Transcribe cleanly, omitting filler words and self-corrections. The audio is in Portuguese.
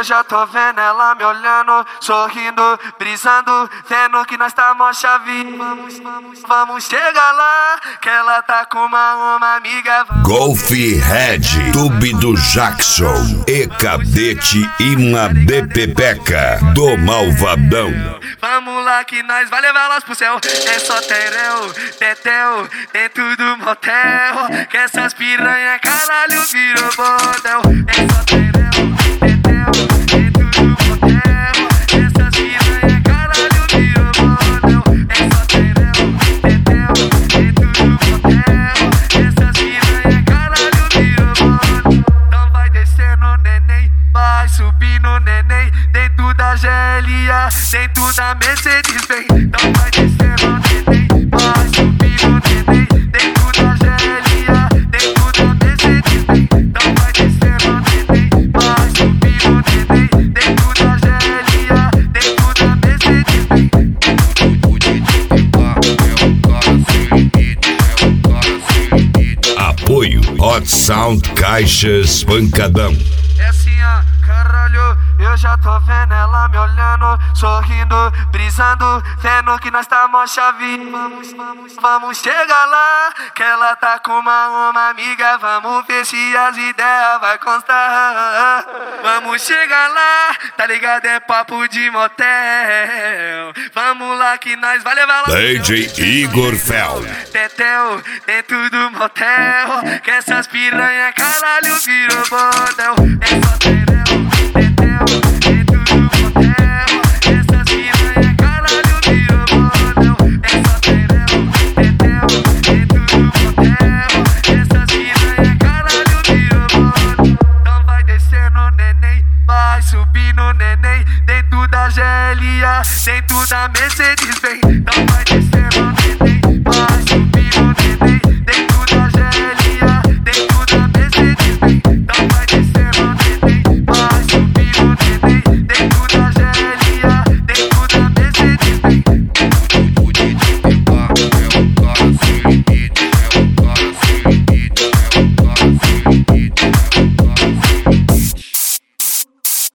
Eu já tô vendo ela me olhando, sorrindo, brisando, vendo que nós tá mó chave. Vamos chegar lá, que ela tá com uma amiga. Golf Red, Tube do Jackson, e Cadete Ima de Pepeca, do Malvadão. Vamos lá que nós vai levar elas pro céu. É só tereu, tetel, dentro do motel. Que essas piranha caralho virou bordel. É só tereu, tetel, dentro do motel. Que essas piranha caralho virou bordel. É só tereu, tetel, dentro do motel. Que essas piranha caralho virou bordel. Então vai descendo neném, vai subindo neném. Dentro da GLA, dentro da Mercedes vem. Então vai descendo neném, vai subindo neném. Dentro da GLA, dentro da Mercedes vem. Então vai descendo neném, vai subindo neném. Dentro da GLA, dentro da Mercedes vem. O DJ Pepeca é um cara sem limite, é um cara sem limite. Apoio Hot Sound Caixas Pancadão. É assim, ó, caralho, eu já tô vendo ela me olhando, sorrindo, brisando, vendo que nós tá mó chave. Vamos chegar lá, que ela tá com uma amiga, vamos ver se as ideias vai constar. Vamos chegar lá, tá ligado, é papo de motel. Vamos lá que nós vai levar lá. DJ Igor Fel. Tetel, dentro do motel. Que essas piranha caralho virou bordel. É só tereu, tetel, dentro do motel. Que essas piranha caralho virou bordel. É só tereu, tetel, dentro do motel. Que essas piranha caralho virou bordel. Então vai descendo neném, vai subindo neném. Dentro da GLA, dentro da Mercedes vem. Então vai descendo neném.